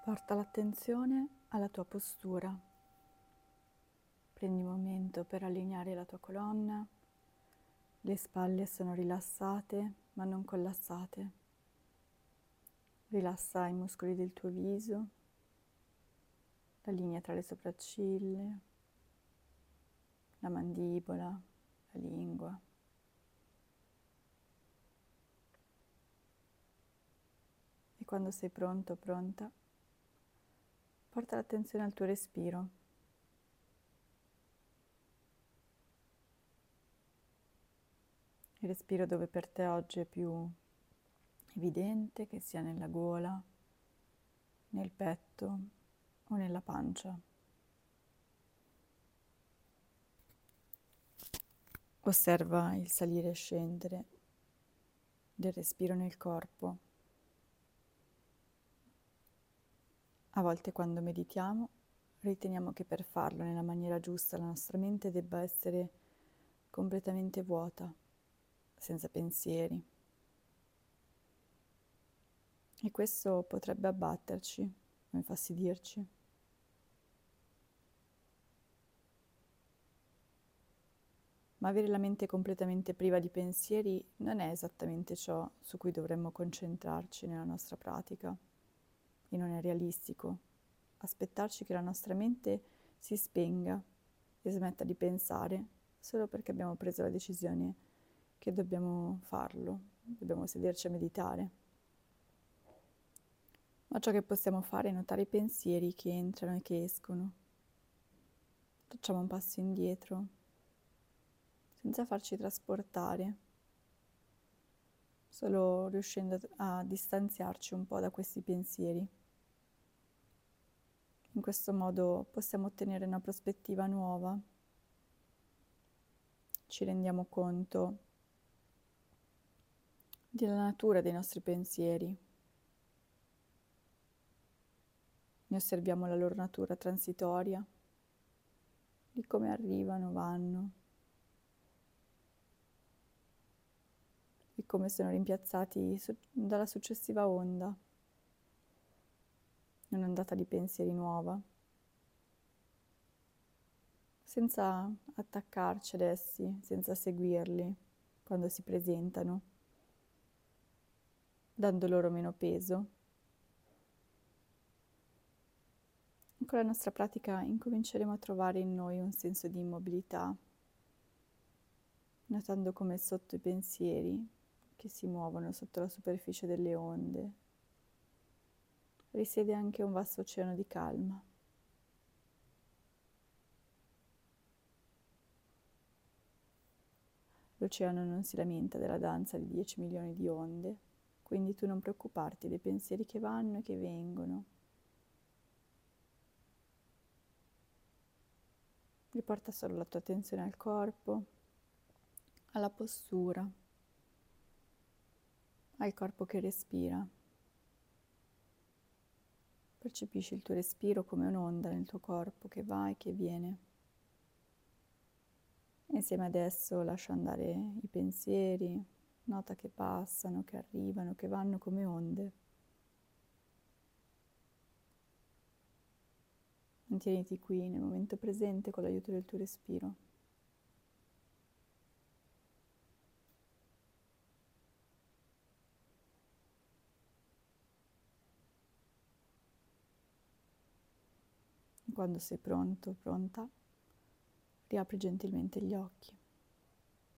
Porta l'attenzione alla tua postura. Prendi un momento per allineare la tua colonna. Le spalle sono rilassate ma non collassate. Rilassa i muscoli del tuo viso, la linea tra le sopracciglia, la mandibola, la lingua. E quando sei pronto o pronta, porta l'attenzione al tuo respiro. Il respiro dove per te oggi è più evidente, che sia nella gola, nel petto o nella pancia. Osserva il salire e scendere del respiro nel corpo. A volte quando meditiamo riteniamo che per farlo nella maniera giusta la nostra mente debba essere completamente vuota, senza pensieri. E questo potrebbe abbatterci o infastidirci. Ma avere la mente completamente priva di pensieri non è esattamente ciò su cui dovremmo concentrarci nella nostra pratica. E non è realistico aspettarci che la nostra mente si spenga e smetta di pensare solo perché abbiamo preso la decisione che dobbiamo farlo, dobbiamo sederci a meditare. Ma ciò che possiamo fare è notare i pensieri che entrano e che escono. Facciamo un passo indietro, senza farci trasportare, solo riuscendo a distanziarci un po' da questi pensieri. In questo modo possiamo ottenere una prospettiva nuova. Ci rendiamo conto della natura dei nostri pensieri. Ne osserviamo la loro natura transitoria, di come arrivano, vanno, e come sono rimpiazzati dalla successiva onda, un'ondata di pensieri nuova, senza attaccarci ad essi, senza seguirli quando si presentano, dando loro meno peso. Con la nostra pratica incominceremo a trovare in noi un senso di immobilità, notando come sotto i pensieri che si muovono sotto la superficie delle onde risiede anche un vasto oceano di calma. L'oceano non si lamenta della danza di 10 milioni di onde, quindi tu non preoccuparti dei pensieri che vanno e che vengono. Riporta solo la tua attenzione al corpo, alla postura, al corpo che respira. Percepisci il tuo respiro come un'onda nel tuo corpo che va e che viene. Insieme adesso lascia andare i pensieri, nota che passano, che arrivano, che vanno come onde. Mantieniti qui nel momento presente con l'aiuto del tuo respiro. Quando sei pronto, pronta, riapri gentilmente gli occhi.